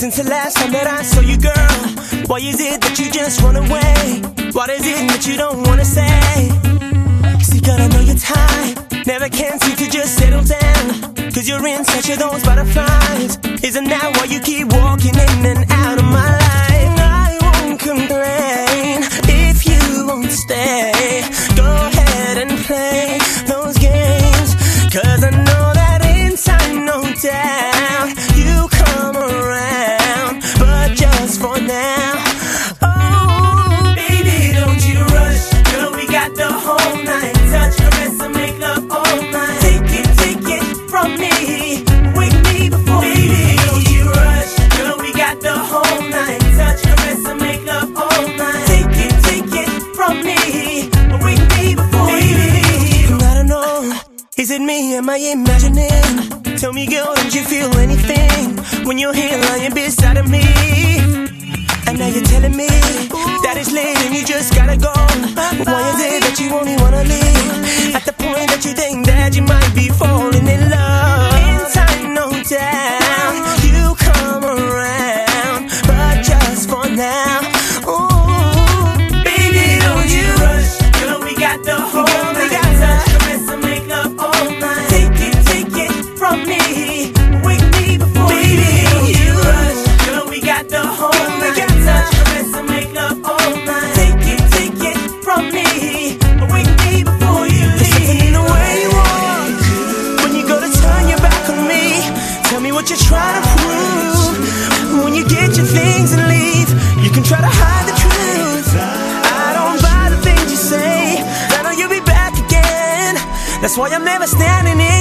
Since the last time that I saw you, girl, why is it that you just run away? What is it that you don't wanna say? See, girl, I know your type, never can seem to just settle down, cause you're in search of those butterflies. Isn't that why you keep walking in and out of my life? I won't complain if you won't stay. Go ahead and play those games, cause I know that in time, no doubt, you come around, but just for now. Oh, baby, don't you rush, girl, we got the whole night. Touch, caress, and make love all night. Take it from me, wake me before. Baby, don't you rush, girl, we got the whole night. Touch, caress, and make love all night. Take it from me, wake me before. Baby, I don't know, is it me, am I imagining? Tell me, girl, don't you feel anything when you're here lying beside of me? And now you're telling me that it's late and you just gotta go. Why is it that you only wanna leave at the point that you think that you might be falling in love? In time, no doubt, you come around, but just for now. Ooh, baby, don't you rush, girl, we got the whole night. Touch, caress, and make love all night. Take it from me, wake me before. Baby, don't you rush, girl, we got the whole night. Touch, caress, and make love all night. Take it from me, wake me before you leave. There's something in the way you walk when you go to turn your back on me. Tell me what you're trying to prove. When you get your things and leave, you can try to hide the truth. I don't buy the things you say, I know you'll be back again. That's why I'm never standing in